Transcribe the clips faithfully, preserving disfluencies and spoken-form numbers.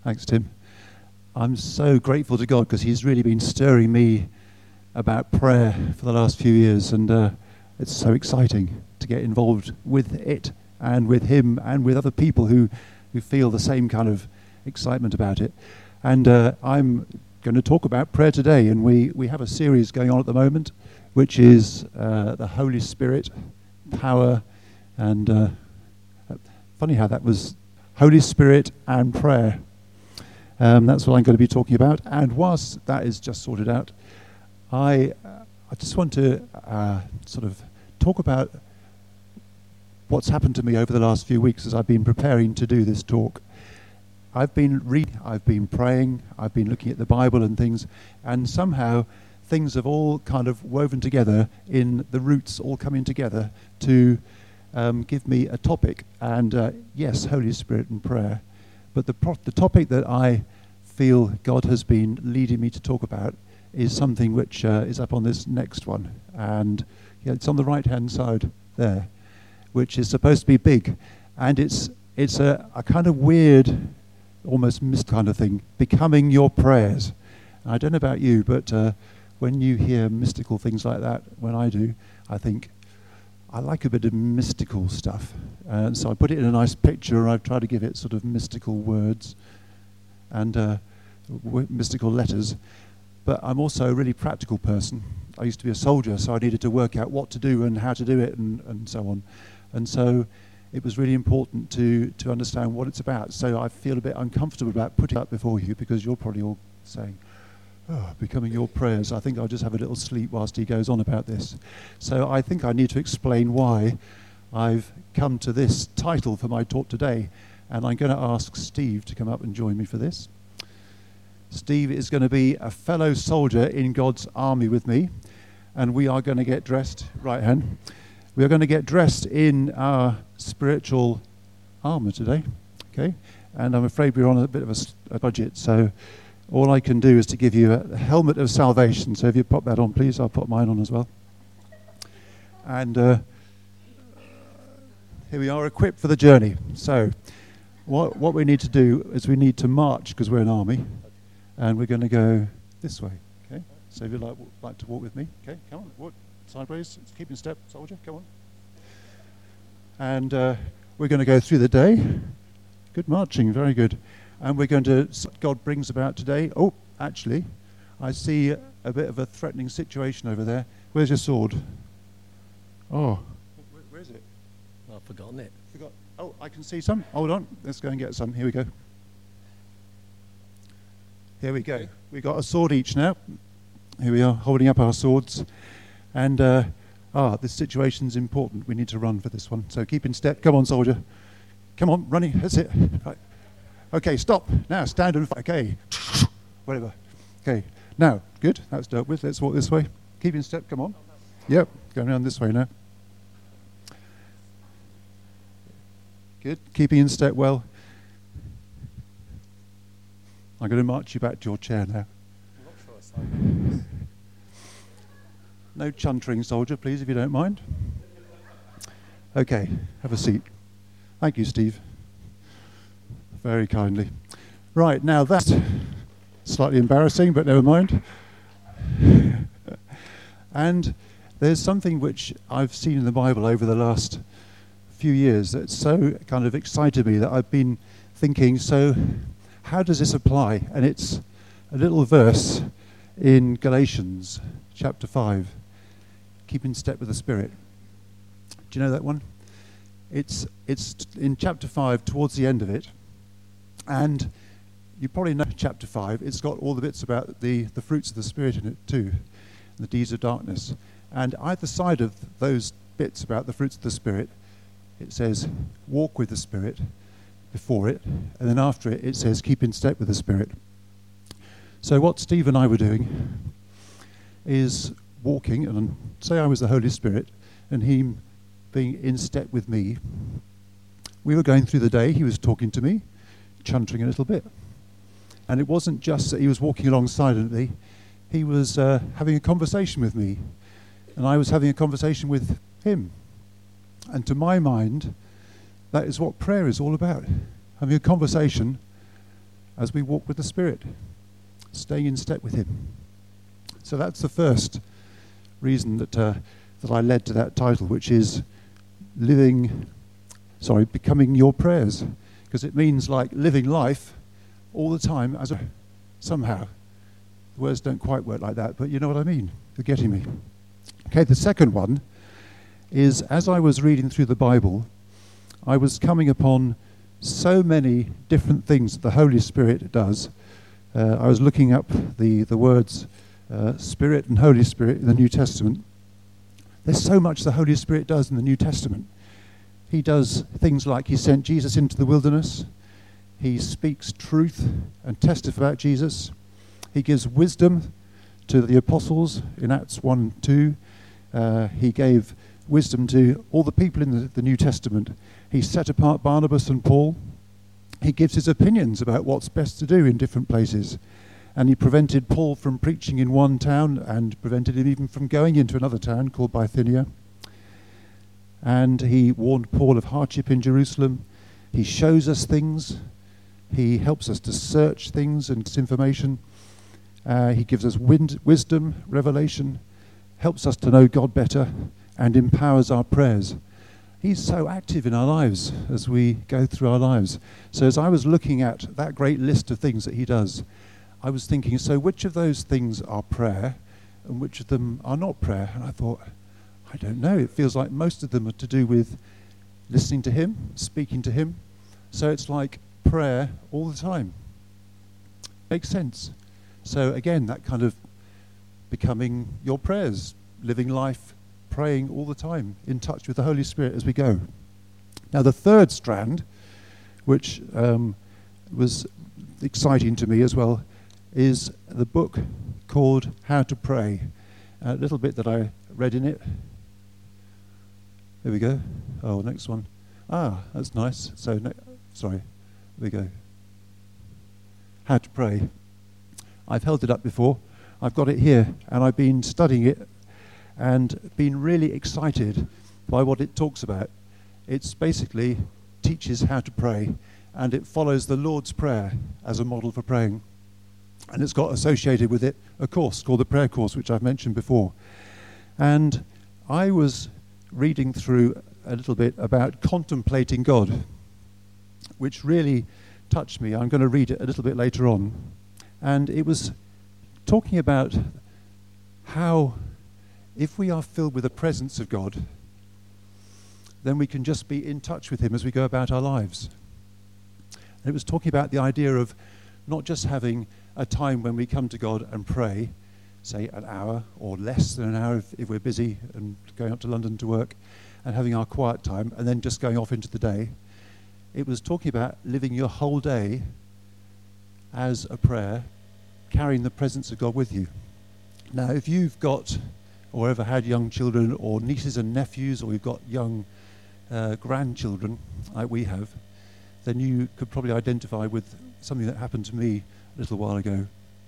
Thanks, Tim. I'm so grateful to God because he's really been stirring me about prayer for the last few years, and uh, it's so exciting to get involved with it and with him and with other people who, who feel the same kind of excitement about it. And uh, I'm going to talk about prayer today, and we, we have a series going on at the moment, which is uh, the Holy Spirit, power, and uh, funny how that was Holy Spirit and prayer. Um, that's what I'm going to be talking about. And whilst that is just sorted out, I uh, I just want to uh, sort of talk about what's happened to me over the last few weeks as I've been preparing to do this talk. I've been reading, I've been praying, I've been looking at the Bible and things, and somehow things have all kind of woven together in the roots all coming together to um, give me a topic. And uh, yes, Holy Spirit and prayer. But the pro- the topic that I feel God has been leading me to talk about is something which uh, is up on this next one. And yeah, it's on the right-hand side there, which is supposed to be big. And it's it's a, a kind of weird, almost mist kind of thing, becoming your prayers. I don't know about you, but uh, when you hear mystical things like that, when I do, I think, I like a bit of mystical stuff. And so I put it in a nice picture, and I've tried to give it sort of mystical words and uh, w- mystical letters. But I'm also a really practical person. I used to be a soldier, so I needed to work out what to do and how to do it and, and so on. And so it was really important to, to understand what it's about. So I feel a bit uncomfortable about putting it up before you, because you're probably all saying, oh, becoming your prayers. I think I'll just have a little sleep whilst he goes on about this. So I think I need to explain why I've come to this title for my talk today. And I'm going to ask Steve to come up and join me for this. Steve is going to be a fellow soldier in God's army with me. And we are going to get dressed, right hand, we are going to get dressed in our spiritual armor today. Okay? And I'm afraid we're on a bit of a, a budget, so all I can do is to give you a helmet of salvation. So if you pop that on, please, I'll put mine on as well. And uh, here we are, equipped for the journey. So what what we need to do is we need to march, because we're an army, and we're going to go this way. Okay. So if you'd like, like to walk with me, okay, come on, walk sideways, keep in step, soldier, come on. And uh, we're going to go through the day. Good marching, very good. And we're going to, God brings about today. Oh, actually, I see a, a bit of a threatening situation over there. Where's your sword? Oh, where, where is it? I've forgotten it. Forgot. Oh, I can see some. Hold on, let's go and get some. Here we go. Here we go. We've got a sword each now. Here we are, holding up our swords. And, uh, ah, this situation's important. We need to run for this one. So keep in step. Come on, soldier. Come on, running. That's it. Right. Okay, stop. Now, stand and fight. Okay. Whatever. Okay. Now, good. That's dealt with. Let's walk this way. Keep in step. Come on. Yep. Going around this way now. Good. Keeping in step well. I'm going to march you back to your chair now. I'm not sure I saw. No chuntering, soldier, please, if you don't mind. Okay, have a seat. Thank you, Steve. Very kindly. Right, now that's slightly embarrassing, but never mind. And there's something which I've seen in the Bible over the last few years that's so kind of excited me that I've been thinking, so how does this apply? And it's a little verse in Galatians chapter five. Keep in step with the Spirit. Do you know that one? It's it's in chapter five, towards the end of it. And you probably know chapter five. It's got all the bits about the, the fruits of the Spirit in it too, the deeds of darkness. And either side of those bits about the fruits of the Spirit, it says, walk with the Spirit before it. And then after it, it says, keep in step with the Spirit. So what Steve and I were doing is walking, and say I was the Holy Spirit, and him being in step with me. We were going through the day, he was talking to me, chuntering a little bit. And it wasn't just that he was walking alongside of me, he was uh, having a conversation with me, and I was having a conversation with him. And to my mind, that is what prayer is all about. Having a conversation as we walk with the Spirit, staying in step with him. So that's the first reason that uh, that I led to that title, which is living, sorry, becoming your prayers, because it means like living life all the time as a, somehow. The words don't quite work like that, but you know what I mean. You're getting me. Okay, the second one is, as I was reading through the Bible, I was coming upon so many different things that the Holy Spirit does. Uh, I was looking up the, the words uh, Spirit and Holy Spirit in the New Testament. There's so much the Holy Spirit does in the New Testament. He does things like he sent Jesus into the wilderness. He speaks truth and testifies about Jesus. He gives wisdom to the apostles in Acts one two. Uh, he gave wisdom to all the people in the, the New Testament. He set apart Barnabas and Paul. He gives his opinions about what's best to do in different places. And he prevented Paul from preaching in one town and prevented him even from going into another town called Bithynia. And he warned Paul of hardship in Jerusalem. He shows us things. He helps us to search things and information. Uh, he gives us wind, wisdom, revelation, helps us to know God better, and empowers our prayers. He's so active in our lives as we go through our lives. So as I was looking at that great list of things that he does, I was thinking, so which of those things are prayer and which of them are not prayer? And I thought, I don't know. It feels like most of them are to do with listening to him, speaking to him. So it's like prayer all the time. Makes sense. So again, that kind of becoming your prayers, living life, praying all the time, in touch with the Holy Spirit as we go. Now the third strand, which um, was exciting to me as well, is the book called How to Pray. A little bit that I read in it. Here we go. Oh, next one. Ah, that's nice. So, ne- sorry. Here we go. How to Pray. I've held it up before. I've got it here, and I've been studying it and been really excited by what it talks about. It's basically teaches how to pray, and it follows the Lord's Prayer as a model for praying. And it's got associated with it a course called the Prayer Course, which I've mentioned before. And I was reading through a little bit about contemplating God, which really touched me. I'm going to read it a little bit later on. And it was talking about how if we are filled with the presence of God, then we can just be in touch with him as we go about our lives. And it was talking about the idea of not just having a time when we come to God and pray, say an hour or less than an hour if, if we're busy and going up to London to work, and having our quiet time and then just going off into the day. It was talking about living your whole day as a prayer, carrying the presence of God with you. Now, if you've got or ever had young children or nieces and nephews, or you've got young uh, grandchildren like we have, then you could probably identify with something that happened to me a little while ago.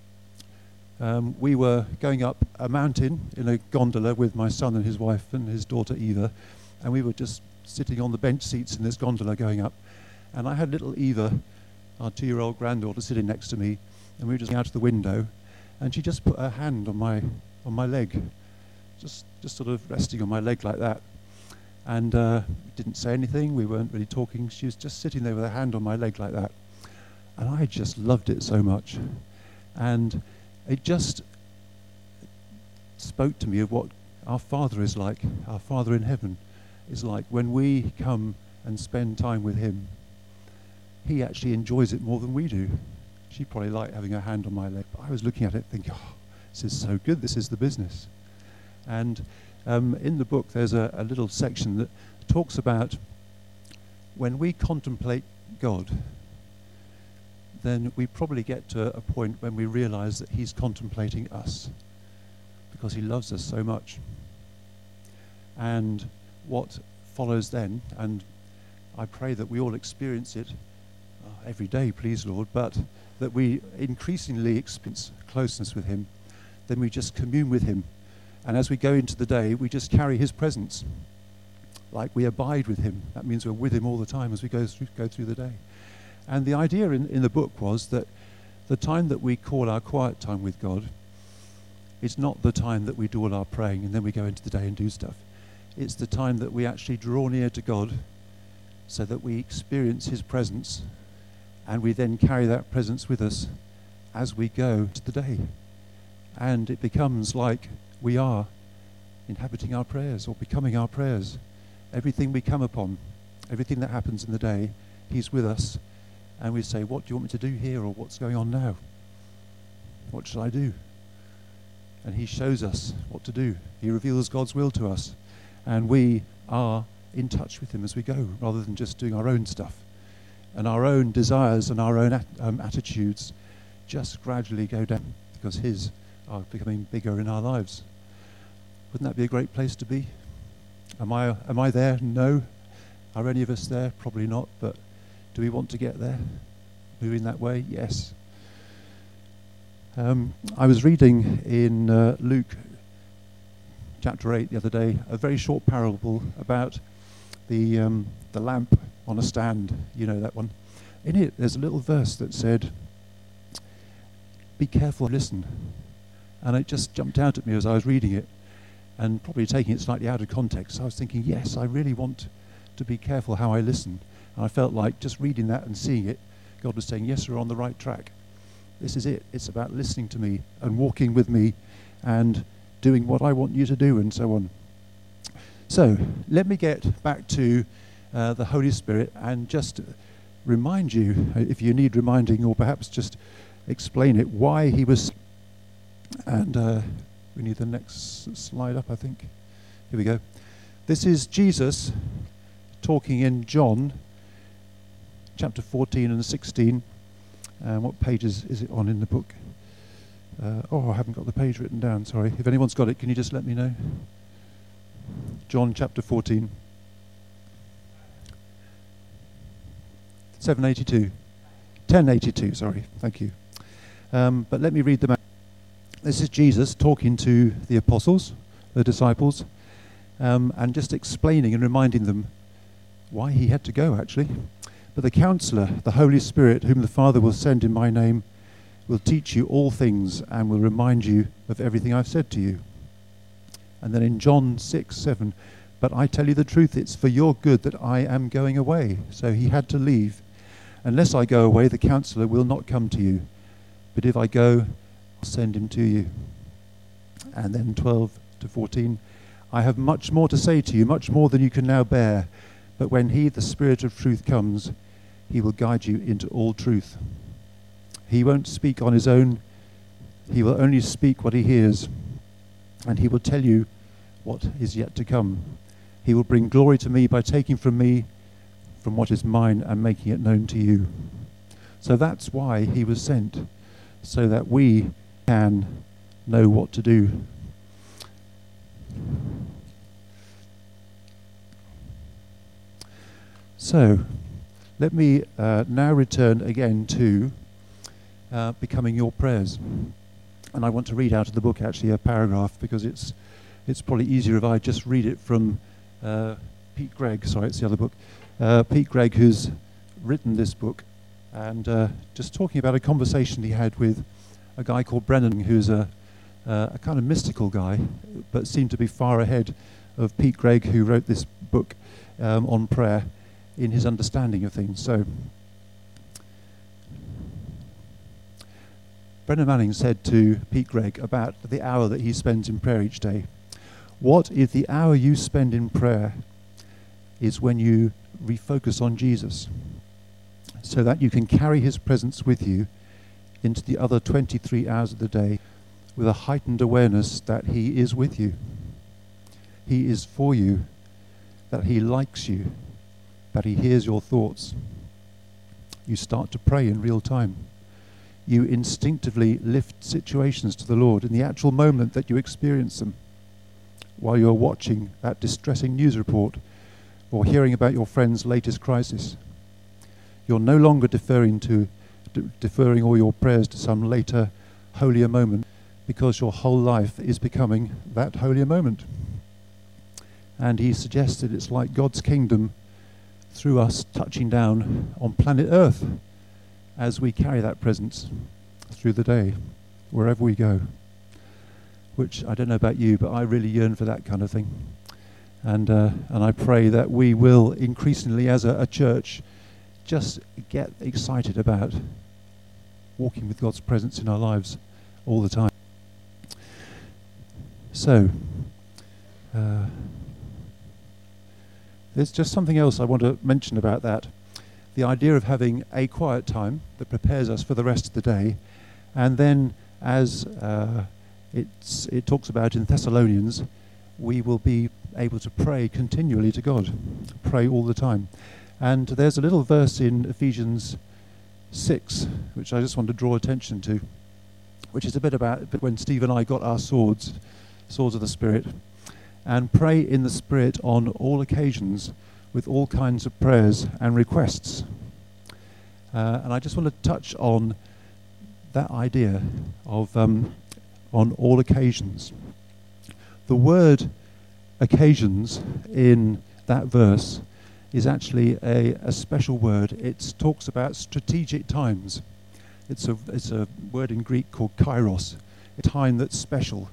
Um, we were going up a mountain in a gondola with my son and his wife and his daughter Eva, and we were just sitting on the bench seats in this gondola going up, and I had little Eva, our two-year-old granddaughter, sitting next to me, and we were just out of the window, and she just put her hand on my on my leg, just just sort of resting on my leg like that, and uh, didn't say anything. We weren't really talking. She was just sitting there with her hand on my leg like that, and I just loved it so much, and it just spoke to me of what our Father is like. Our Father in heaven is like when we come and spend time with him. He actually enjoys it more than we do. She probably liked having her hand on my leg. But I was looking at it thinking, oh, this is so good. This is the business. And um, in the book, there's a, a little section that talks about when we contemplate God, then we probably get to a point when we realize that he's contemplating us because he loves us so much. And what follows then, and I pray that we all experience it uh, every day, please Lord, but that we increasingly experience closeness with him, then we just commune with him. And as we go into the day, we just carry his presence. Like we abide with him. That means we're with him all the time as we go through, go through the day. And the idea in, in the book was that The time that we call our quiet time with God is not the time that we do all our praying and then we go into the day and do stuff. It's the time that we actually draw near to God so that we experience his presence, and we then carry that presence with us as we go to the day. And it becomes like we are inhabiting our prayers or becoming our prayers. Everything we come upon, everything that happens in the day, he's with us. And we say, what do you want me to do here, or what's going on now? What should I do? And he shows us what to do. He reveals God's will to us. And we are in touch with him as we go, rather than just doing our own stuff. And our own desires and our own at, um, attitudes just gradually go down because his are becoming bigger in our lives. Wouldn't that be a great place to be? Am I, am I there? No. Are any of us there? Probably not, but do we want to get there? Moving that way? Yes. Um, I was reading in uh, Luke chapter eight the other day, a very short parable about the um, the lamp on a stand. You know that one. In it, there's a little verse that said, "Be careful, listen." And it just jumped out at me as I was reading it, and probably taking it slightly out of context. I was thinking, yes, I really want to be careful how I listen. And I felt like just reading that and seeing it, God was saying, yes, we're on the right track. This is it. It's about listening to me and walking with me and doing what I want you to do and so on. So let me get back to uh, the Holy Spirit and just remind you, if you need reminding, or perhaps just explain it, why he was... And uh, we need the next slide up, I think. Here we go. This is Jesus talking in John chapter fourteen and sixteen. Um, what pages is it on in the book? Uh, oh, I haven't got the page written down, sorry. If anyone's got it, can you just let me know? John chapter fourteen. seven eighty-two. ten eighty-two, sorry. Thank you. Um, but let me read them out. This is Jesus talking to the apostles, the disciples, um, and just explaining and reminding them why he had to go, actually. But the Counselor, the Holy Spirit, whom the Father will send in my name, will teach you all things and will remind you of everything I've said to you. And then in John six, seven, but I tell you the truth, it's for your good that I am going away. So he had to leave. Unless I go away, the Counselor will not come to you. But if I go, I'll send him to you. And then twelve to fourteen, I have much more to say to you, much more than you can now bear. But when he, the Spirit of truth, comes, he will guide you into all truth. He won't speak on his own. He will only speak what he hears. And he will tell you what is yet to come. He will bring glory to me by taking from me, from what is mine, and making it known to you. So that's why he was sent, so that we can know what to do. So, let me uh, now return again to uh, becoming your prayers. And I want to read out of the book actually a paragraph, because it's it's probably easier if I just read it from uh, Pete Greig. Sorry, it's the other book. Uh, Pete Greig, who's written this book, and uh, just talking about a conversation he had with a guy called Brennan, who's a, uh, a kind of mystical guy, but seemed to be far ahead of Pete Greig, who wrote this book um, on prayer, in his understanding of things. So, Brennan Manning said to Pete Greig about the hour that he spends in prayer each day, what if the hour you spend in prayer is when you refocus on Jesus, so that you can carry his presence with you into the other twenty-three hours of the day with a heightened awareness that he is with you, he is for you, that he likes you, that he hears your thoughts. You start to pray in real time. You instinctively lift situations to the Lord in the actual moment that you experience them, while you're watching that distressing news report or hearing about your friend's latest crisis. You're no longer deferring to de- deferring all your prayers to some later, holier moment, because your whole life is becoming that holier moment. And he suggested it's like God's kingdom through us touching down on planet Earth as we carry that presence. through the day, wherever we go. Which, I don't know about you, but I really yearn for that kind of thing. And uh, and I pray that we will increasingly, as a, a church, just get excited about walking with God's presence in our lives all the time. So, uh, there's just something else I want to mention about that. The idea of having a quiet time that prepares us for the rest of the day, and then as uh, it's, it talks about in Thessalonians, we will be able to pray continually to God, pray all the time. And there's a little verse in Ephesians six, which I just want to draw attention to, which is a bit about when Steve and I got our swords, swords of the Spirit, and pray in the Spirit on all occasions with all kinds of prayers and requests. Uh, and I just want to touch on that idea of um, on all occasions. The word occasions in that verse is actually a, a special word. It talks about strategic times. It's a, it's a word in Greek called kairos, a time that's special,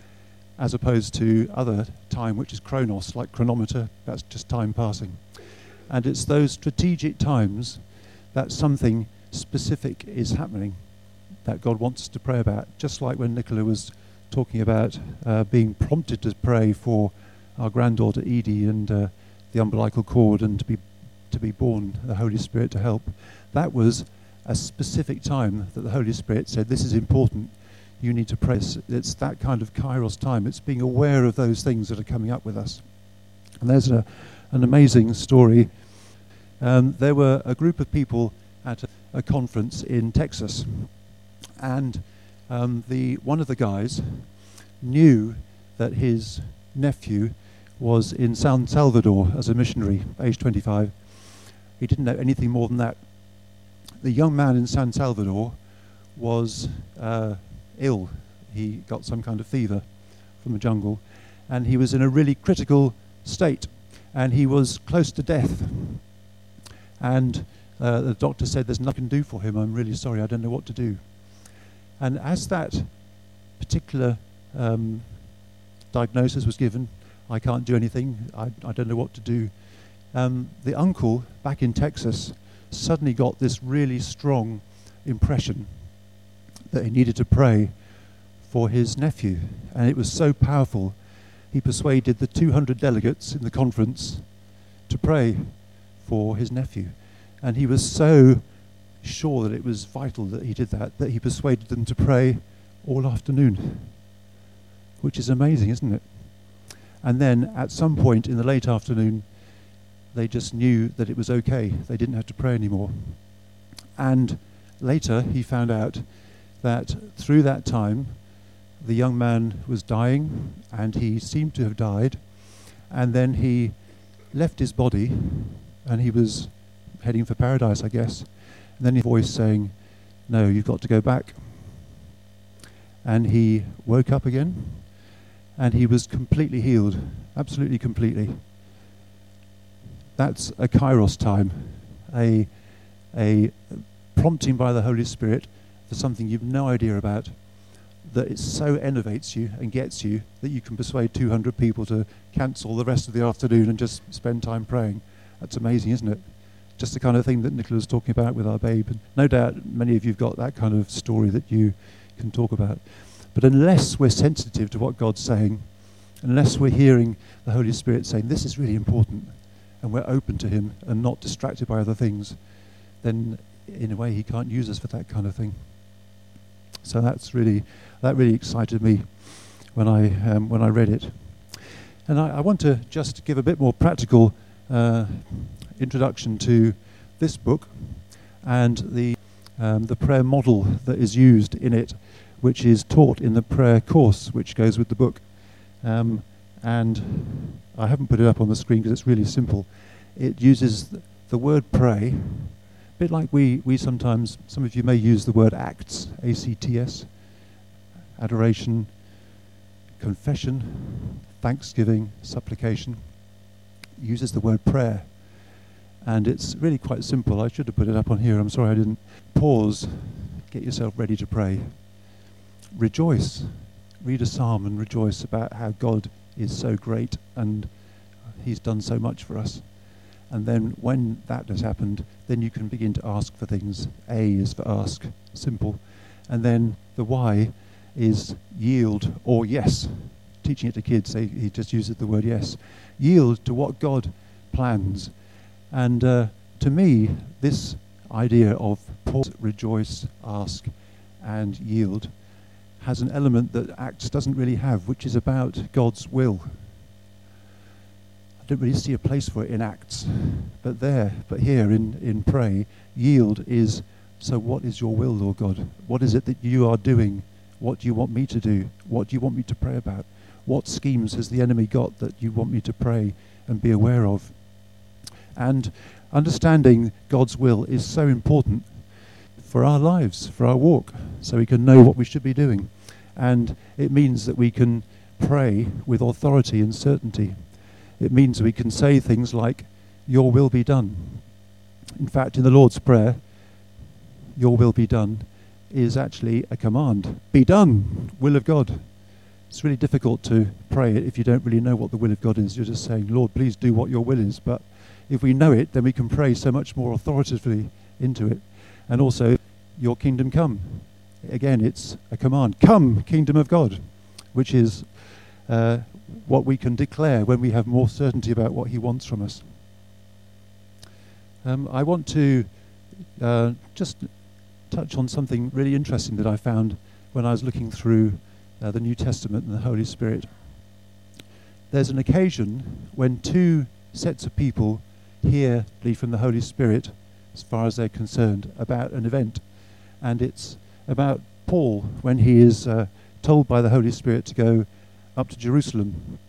as opposed to other time, which is chronos, like chronometer, that's just time passing. And it's those strategic times that something specific is happening that God wants us to pray about, just like when Nicola was talking about uh, being prompted to pray for our granddaughter Edie and uh, the umbilical cord and to be to be born, the Holy Spirit to help. That was a specific time that the Holy Spirit said, this is important, you need to pray. It's, it's that kind of kairos time. It's being aware of those things that are coming up with us. And there's a, an amazing story. Um, there were a group of people at a, a conference in Texas, and um, the one of the guys knew that his nephew was in San Salvador as a missionary, age twenty-five. He didn't know anything more than that. The young man in San Salvador was uh, ill. He got some kind of fever from the jungle, and he was in a really critical state, and he was close to death. And uh, the doctor said, there's nothing to do for him, I'm really sorry, I don't know what to do. And as that particular um, diagnosis was given, I can't do anything, I, I don't know what to do, um, the uncle back in Texas suddenly got this really strong impression that he needed to pray for his nephew. And it was so powerful, he persuaded the two hundred delegates in the conference to pray for his nephew. And he was so sure that it was vital that he did that, that he persuaded them to pray all afternoon, which is amazing, isn't it? And then at some point in the late afternoon, they just knew that it was okay. They didn't have to pray anymore. And later he found out that through that time, the young man was dying, and he seemed to have died. And then he left his body, and he was heading for paradise, I guess. And then his voice saying, no, you've got to go back. And he woke up again, and he was completely healed, absolutely completely. That's a kairos time, a, a prompting by the Holy Spirit for something you've no idea about, that it so enervates you and gets you that you can persuade two hundred people to cancel the rest of the afternoon and just spend time praying. That's amazing, isn't it? Just the kind of thing that Nicola was talking about with our babe. And no doubt many of you have got that kind of story that you can talk about. But unless we're sensitive to what God's saying, unless we're hearing the Holy Spirit saying, this is really important, and we're open to him and not distracted by other things, then in a way he can't use us for that kind of thing. So that's really, that really excited me when I um, when I read it. And I, I want to just give a bit more practical uh, introduction to this book and the um, the prayer model that is used in it, which is taught in the prayer course which goes with the book. Um, and I haven't put it up on the screen because it's really simple. It uses th- the word pray, a bit like we, we sometimes, some of you may use the word acts, A C T S, adoration, confession, thanksgiving, supplication. It uses the word prayer. And it's really quite simple. I should have put it up on here. I'm sorry I didn't. Pause. get yourself ready to pray. Rejoice. Read a psalm and rejoice about how God is so great and he's done so much for us. And then when that has happened, then you can begin to ask for things. A is for ask, simple. And then the Y is yield or yes. Teaching it to kids, they, he just uses the word yes. Yield to what God plans. And uh, to me, this idea of pause, rejoice, ask, and yield has an element that Acts doesn't really have, which is about God's will. I don't really see a place for it in Acts, but there, but here in, in pray, yield is, so what is your will, Lord God? What is it that you are doing? What do you want me to do? What do you want me to pray about? What schemes has the enemy got that you want me to pray and be aware of? And understanding God's will is so important for our lives, for our walk, so we can know what we should be doing. And it means that we can pray with authority and certainty. It means we can say things like, your will be done. In fact, in the Lord's Prayer, your will be done is actually a command. Be done, will of God. It's really difficult to pray it if you don't really know what the will of God is. You're just saying, Lord, please do what your will is. But if we know it, then we can pray so much more authoritatively into it. And also, your kingdom come. Again, it's a command. Come, kingdom of God, which is uh, what we can declare when we have more certainty about what he wants from us. Um, I want to uh, just touch on something really interesting that I found when I was looking through uh, the New Testament and the Holy Spirit. There's an occasion when two sets of people hear from the Holy Spirit, as far as they're concerned, about an event. And it's about Paul when he is uh, told by the Holy Spirit to go up to Jerusalem.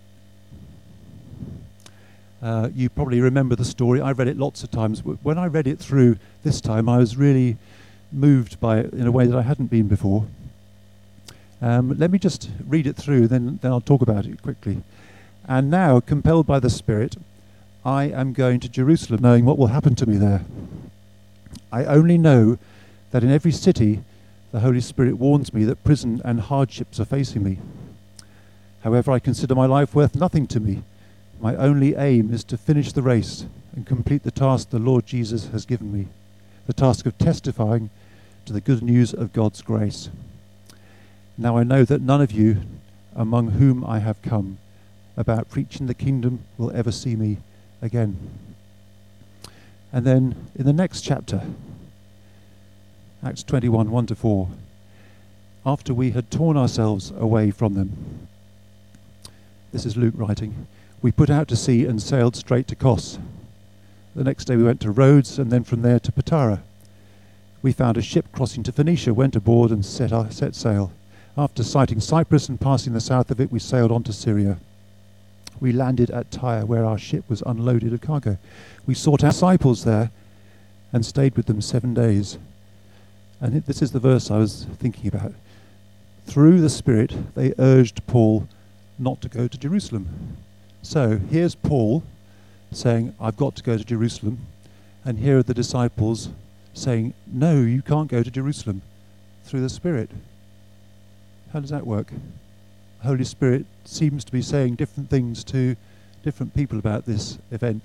Uh, you probably remember the story. I read it lots of times. When I read it through this time, I was really moved by it in a way that I hadn't been before. Um, let me just read it through, then, then I'll talk about it quickly. And now, compelled by the Spirit, I am going to Jerusalem, knowing what will happen to me there. I only know that in every city the Holy Spirit warns me that prison and hardships are facing me. However, I consider my life worth nothing to me. My only aim is to finish the race and complete the task the Lord Jesus has given me, the task of testifying to the good news of God's grace. Now I know that none of you among whom I have come about preaching the kingdom will ever see me again. And then in the next chapter, Acts twenty-one, one to four, after we had torn ourselves away from them, this is Luke writing, we put out to sea and sailed straight to Kos. The next day we went to Rhodes and then from there to Patara. We found a ship crossing to Phoenicia, went aboard and set, our, set sail. After sighting Cyprus and passing the south of it, we sailed on to Syria. We landed at Tyre, where our ship was unloaded of cargo. We sought our disciples there and stayed with them seven days. And it, this is the verse I was thinking about. Through the Spirit, they urged Paul not to go to Jerusalem. So here's Paul saying, I've got to go to Jerusalem. And here are the disciples saying, no, you can't go to Jerusalem, through the Spirit. How does that work? The Holy Spirit seems to be saying different things to different people about this event.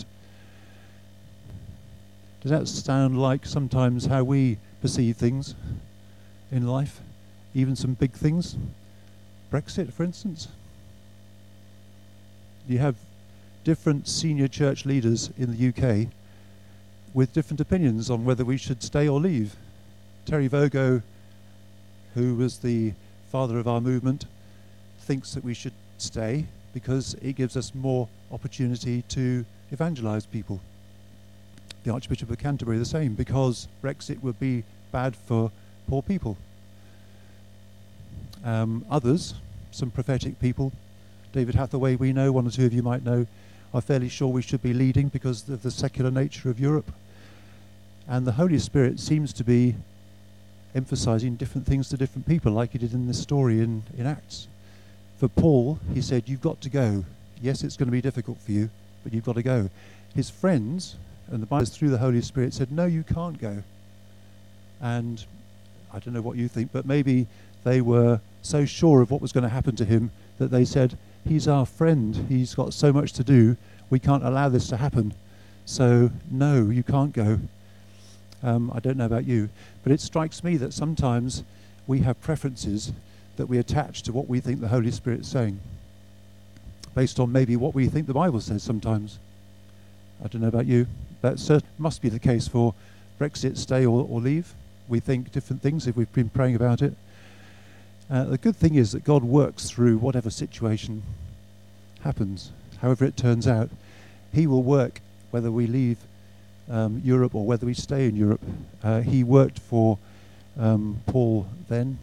Does that sound like sometimes how we perceive things in life? Even some big things? Brexit, for instance? You have different senior church leaders in the U K with different opinions on whether we should stay or leave. Terry Vogo, who was the father of our movement, thinks that we should stay because it gives us more opportunity to evangelize people. The Archbishop of Canterbury the same, because Brexit would be bad for poor people. Um, others, some prophetic people, David Hathaway we know, one or two of you might know, are fairly sure we should be leading because of the secular nature of Europe. And the Holy Spirit seems to be emphasizing different things to different people, like he did in this story in, in Acts. For Paul, he said, you've got to go. Yes, it's going to be difficult for you, but you've got to go. His friends, and the Bible through the Holy Spirit, said, no, you can't go. And I don't know what you think, but maybe they were so sure of what was going to happen to him that they said, he's our friend, he's got so much to do, we can't allow this to happen. So, no, you can't go. Um, I don't know about you, but it strikes me that sometimes we have preferences that we attach to what we think the Holy Spirit's saying, based on maybe what we think the Bible says sometimes. I don't know about you. That certainly must be the case for Brexit, stay or, or leave. We think different things if we've been praying about it. Uh, the good thing is that God works through whatever situation happens, however it turns out. He will work whether we leave um, Europe or whether we stay in Europe. Uh, he worked for um, Paul then.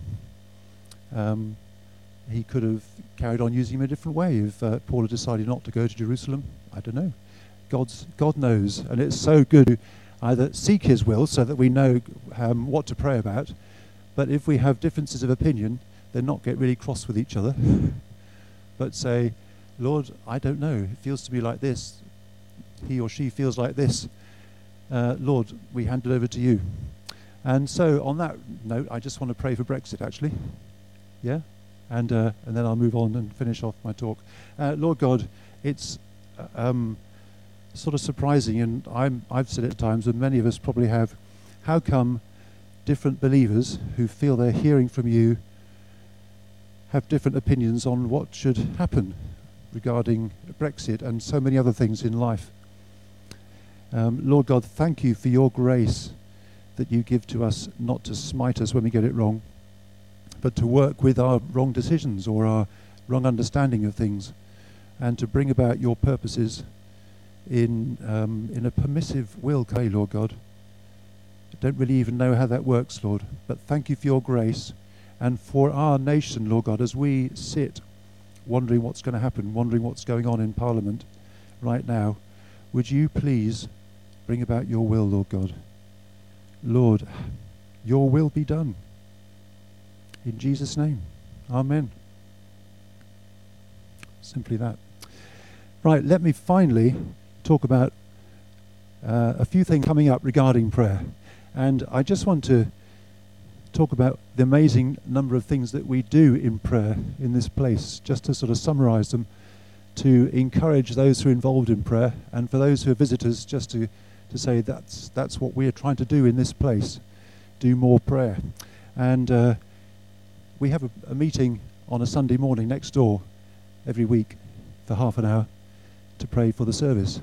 Um, he could have carried on using him a different way if uh, Paul had decided not to go to Jerusalem. I don't know. God's God knows, and it's so good to either seek his will so that we know um, what to pray about, but if we have differences of opinion, then not get really cross with each other, but say, Lord, I don't know, it feels to me like this, he or she feels like this, uh, Lord, we hand it over to you. And so on that note, I just want to pray for Brexit, actually. Yeah? And uh, and then I'll move on and finish off my talk. Uh, Lord God, it's uh, um, sort of surprising, and I'm, I've said it at times, and many of us probably have, how come different believers who feel they're hearing from you have different opinions on what should happen regarding Brexit and so many other things in life? Um, Lord God, thank you for your grace that you give to us, not to smite us when we get it wrong, but to work with our wrong decisions or our wrong understanding of things, and to bring about your purposes in um, in a permissive will, okay, Lord God. I don't really even know how that works, Lord, but thank you for your grace, and for our nation, Lord God, as we sit wondering what's going to happen, wondering what's going on in Parliament right now, would you please bring about your will, Lord God. Lord, your will be done. In Jesus' name, amen. Simply that. Right, let me finally talk about uh, a few things coming up regarding prayer. And I just want to talk about the amazing number of things that we do in prayer in this place, just to sort of summarize them, to encourage those who are involved in prayer, and for those who are visitors, just to, to say that's that's what we are trying to do in this place, do more prayer. And uh, we have a, a meeting on a Sunday morning next door every week for half an hour to pray for the service.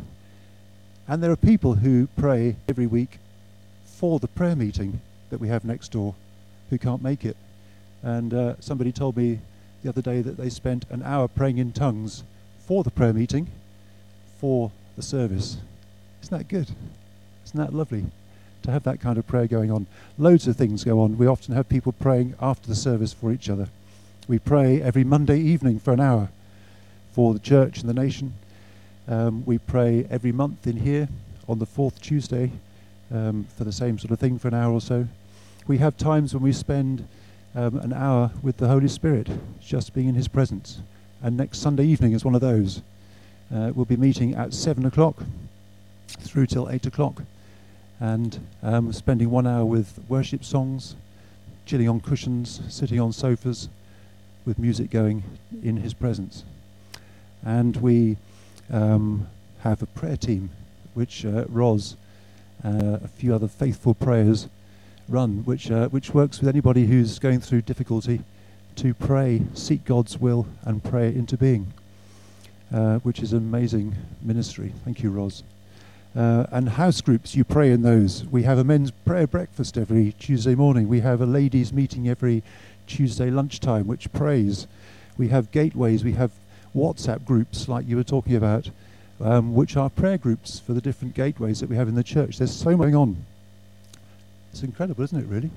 And there are people who pray every week for the prayer meeting that we have next door who can't make it. And uh, somebody told me the other day that they spent an hour praying in tongues for the prayer meeting, for the service. Isn't that good? Isn't that lovely to have that kind of prayer going on? Loads of things go on. We often have people praying after the service for each other. We pray every Monday evening for an hour for the church and the nation. Um, we pray every month in here on the fourth Tuesday um, for the same sort of thing for an hour or so. We have times when we spend um, an hour with the Holy Spirit, just being in his presence. And next Sunday evening is one of those. Uh, we'll be meeting at seven o'clock through till eight o'clock, and um, spending one hour with worship songs, chilling on cushions, sitting on sofas, with music going in his presence. And we um, have a prayer team, which uh, Roz, uh, a few other faithful prayers run, which uh, which works with anybody who's going through difficulty, to pray, seek God's will, and pray it into being, uh, which is an amazing ministry. Thank you, Roz. Uh, and house groups, you pray in those. We have a men's prayer breakfast every Tuesday morning. We have a ladies' meeting every Tuesday lunchtime, which prays. We have gateways. We have WhatsApp groups, like you were talking about, um, which are prayer groups for the different gateways that we have in the church. There's so much going on. It's incredible, isn't it, really?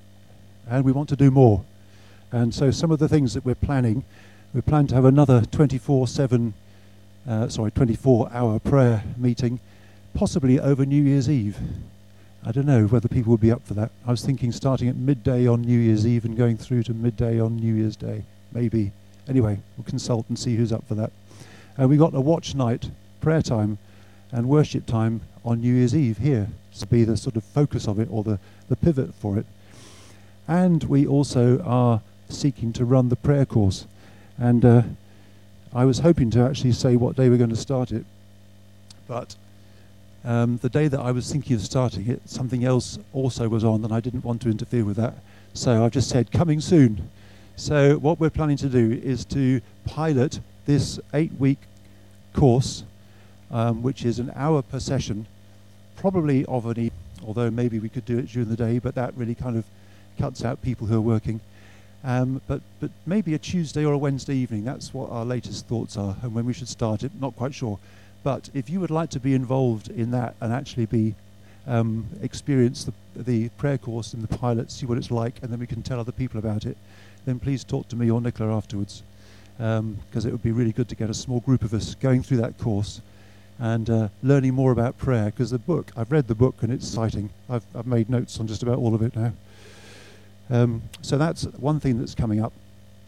And we want to do more. And so some of the things that we're planning, we plan to have another twenty-four seven, uh, sorry, twenty-four hour prayer meeting, possibly over New Year's Eve. I don't know whether people would be up for that. I was thinking starting at midday on New Year's Eve and going through to midday on New Year's Day, maybe. Anyway, we'll consult and see who's up for that. Uh, we got a watch night, prayer time and worship time on New Year's Eve here to be the sort of focus of it, or the, the pivot for it. And we also are seeking to run the prayer course. And uh, I was hoping to actually say what day we're going to start it, but um, the day that I was thinking of starting it, something else also was on, and I didn't want to interfere with that. So I've just said, coming soon. So what we're planning to do is to pilot this eight-week course, um, which is an hour per session, probably of an evening, although maybe we could do it during the day, but that really kind of cuts out people who are working. Um, but, but maybe a Tuesday or a Wednesday evening, that's what our latest thoughts are, and when we should start it, not quite sure. But if you would like to be involved in that and actually be um, experience the, the prayer course and the pilot, see what it's like, and then we can tell other people about it, then please talk to me or Nicola afterwards, because um, it would be really good to get a small group of us going through that course and uh, learning more about prayer, because the book, I've read the book and it's exciting. I've, I've made notes on just about all of it now. Um, so that's one thing that's coming up.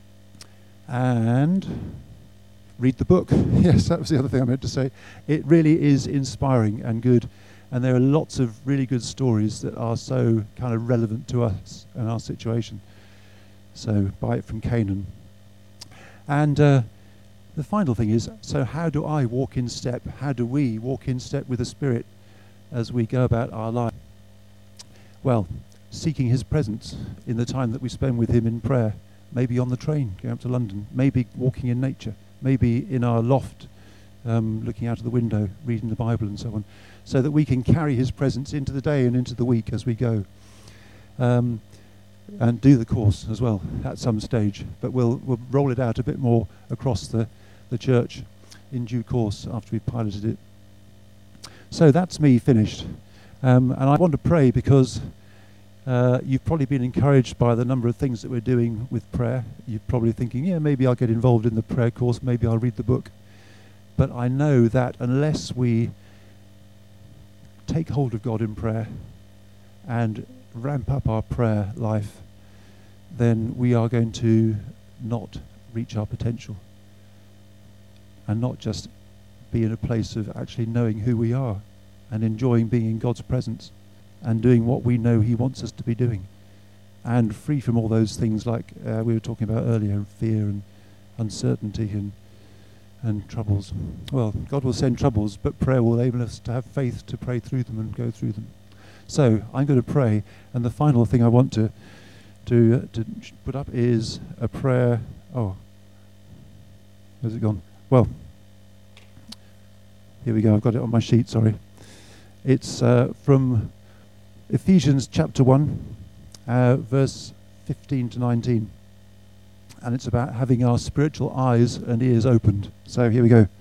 And read the book. Yes, that was the other thing I meant to say. It really is inspiring and good. And there are lots of really good stories that are so kind of relevant to us and our situation. So buy it from Canaan. And uh, the final thing is, so how do I walk in step? How do we walk in step with the Spirit as we go about our life? Well, seeking his presence in the time that we spend with him in prayer, maybe on the train going up to London, maybe walking in nature, maybe in our loft, um, looking out of the window, reading the Bible and so on, so that we can carry his presence into the day and into the week as we go. Um, and do the course as well at some stage, but we'll, we'll roll it out a bit more across the, the church in due course after we've piloted it. So that's me finished. Um, and I want to pray because Uh, you've probably been encouraged by the number of things that we're doing with prayer. You're probably thinking, yeah, maybe I'll get involved in the prayer course, maybe I'll read the book. But I know that unless we take hold of God in prayer and ramp up our prayer life, then we are going to not reach our potential and not just be in a place of actually knowing who we are and enjoying being in God's presence and doing what we know he wants us to be doing, and free from all those things like uh, we were talking about earlier, fear and uncertainty and and troubles. Well, God will send troubles, but prayer will enable us to have faith to pray through them and go through them. So I'm going to pray, and the final thing I want to to uh, to put up is a prayer. Oh, where's it gone? Well, here we go. I've got it on my sheet. Sorry, it's uh, from Ephesians chapter one, uh, verse fifteen to nineteen. And it's about having our spiritual eyes and ears opened. So here we go.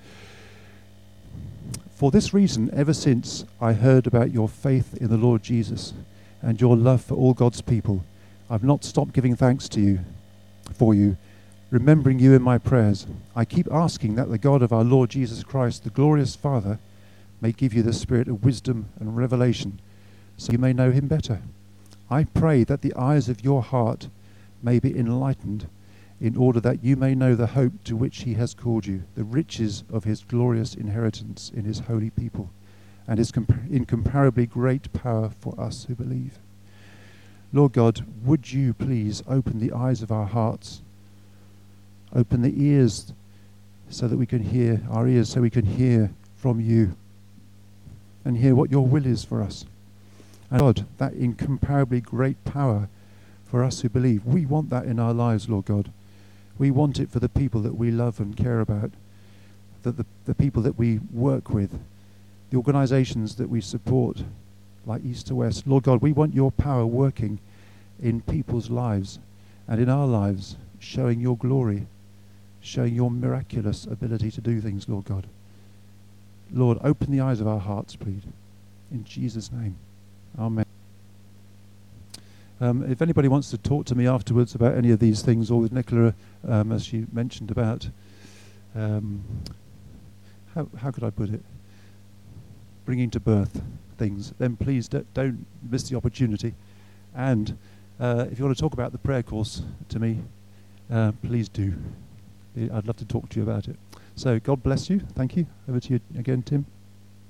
For this reason, ever since I heard about your faith in the Lord Jesus and your love for all God's people, I've not stopped giving thanks to you, for you, remembering you in my prayers. I keep asking that the God of our Lord Jesus Christ, the glorious Father, may give you the spirit of wisdom and revelation, so you may know him better. I pray that the eyes of your heart may be enlightened, in order that you may know the hope to which he has called you, the riches of his glorious inheritance in his holy people, and his compa- incomparably great power for us who believe. Lord God, would you please open the eyes of our hearts, open the ears so that we can hear, our ears so we can hear from you and hear what your will is for us. And God, that incomparably great power for us who believe, we want that in our lives, Lord God. We want it for the people that we love and care about, that the, the people that we work with, the organizations that we support, like East to West. Lord God, we want your power working in people's lives and in our lives, showing your glory, showing your miraculous ability to do things, Lord God. Lord, open the eyes of our hearts, please. In Jesus' name. Amen. Um, if anybody wants to talk to me afterwards about any of these things, or with Nicola, um, as she mentioned about, um, how, how could I put it? Bringing to birth things, then please d- don't miss the opportunity. And uh, if you want to talk about the prayer course to me, uh, please do. I'd love to talk to you about it. So God bless you. Thank you. Over to you again, Tim.